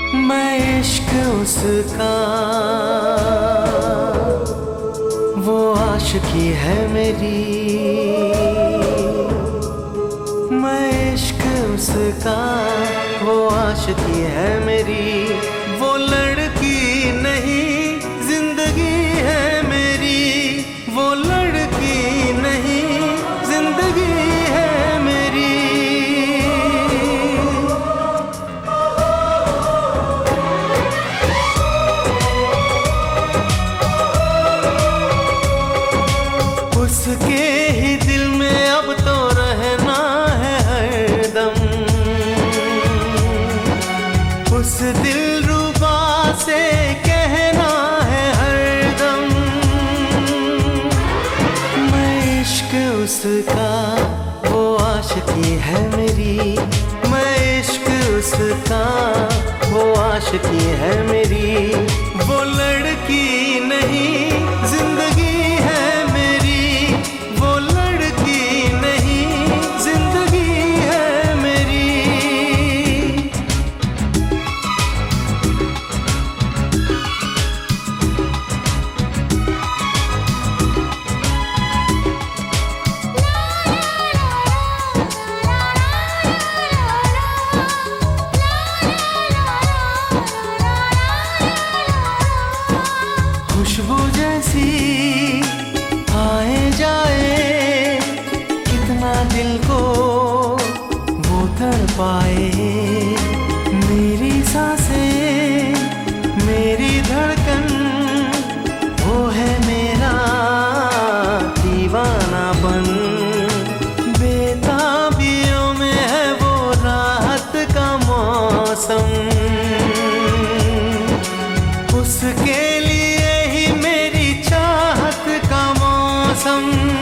मैं इश्क उसका, वो आशिकी है मेरी। मैं इश्क उसका, वो आशिकी है मेरी। वो लड़की नहीं जिंदगी है मेरी। वो लड़की नहीं जिंदगी है मेरी। उसके ही दिल में अब तो रहना है हरदम। उस दिलरुबा से कहना है हरदम। मैं इश्क उसका, वो आशिकी है मेरी। मैं इश्क उसका, वो आशिकी है मेरी। वो लड़की नहीं जिंदगी है मेरी। वो लड़की नहीं जिंदगी है मेरी। खुशबू जैसी आए जाए, कितना दिल को वो तड़पाए। मेरी सांसें, मेरी धड़कन, वो है मेरा दीवानापन। बेताबियों में है वो राहत का मौसम। उसके लिए ही मेरी चाहत का मौसम।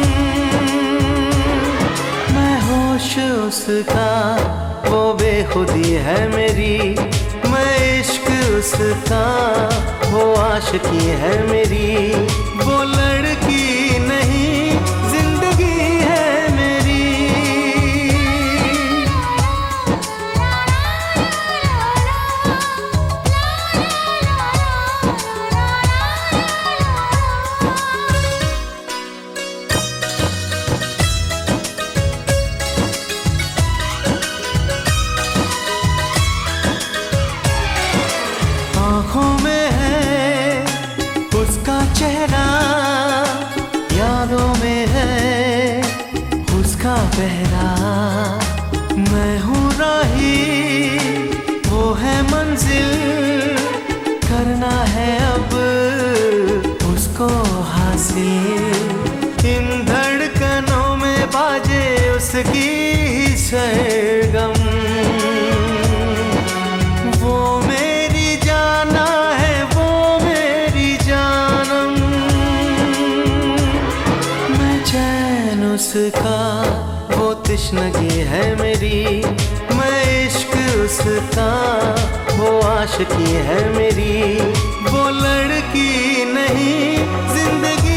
मैं होश उसका, वो बेखुदी है मेरी। मैं इश्क उसका, वो आशिकी है मेरी। वो लड़की नहीं जिंदगी है मेरी। आँखों में है उसका चेहरा, यादों में है उसका पहरा। मैं हूँ राही, वो है मंजिल। करना है अब उसको हासिल। इन धड़कनों में बाजे उसकी ही सरगम। वो मेरी जाना है, वो मेरी जानम। मैं चैन उसका, वो तश्नगी है मेरी। मैं इश्क उसका, वो आशिकी है मेरी। वो लड़की नहीं जिंदगी